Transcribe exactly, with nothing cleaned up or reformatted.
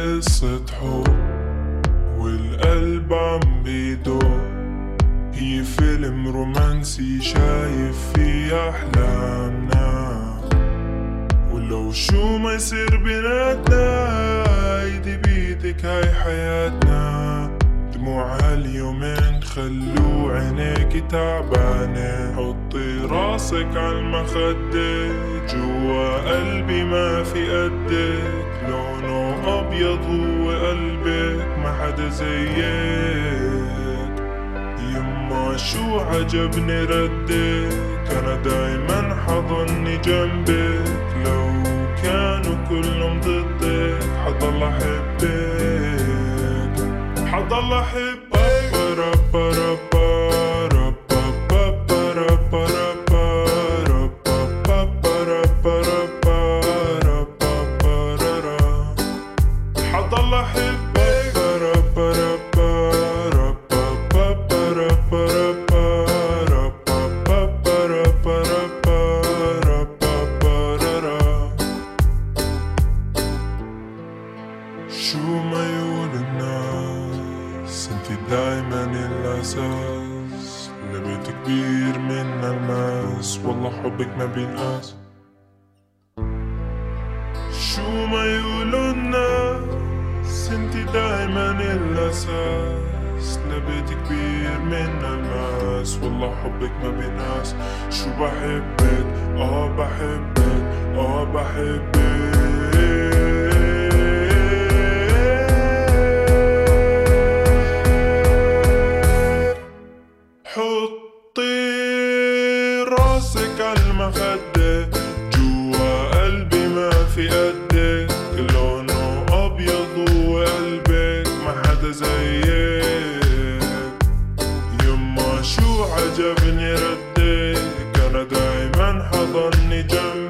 قصة حب والقلب عم بيدق. هي فيلم رومانسي شايف فيه أحلامنا، ولو شو ما يصير بيناتنا ايدي بيدك هاي حياتنا. دموع هاليومين خلو عينيك تعبانة، حطي راسك عالمخدة جوا قلبي ما في قدك. لونه أبيض هو قلبك ما حدا زيك. يما شو عجبني ردك، أنا دايما حضني جنبك. لو كانوا كلهم ضدك حضل أحبك، حضل أحبك. حضل أحبك شو ما يقول الناس، انتي دايما الأساس. لبيت كبير من الماس، والله حبك ما بينقاس. شو ما يقولوا الناس، انتي دايما الأساس. لبيت كبير من الماس، والله حبك ما بينقاس. شو بحبك اه بحبك اه بحبك. حطي راسك عالمخدة جوا قلبي ما في قدك. لونه أبيض وقلبك ما حدا زيك. يما شو عجبني ردك، أنا دايما حضني جنبك.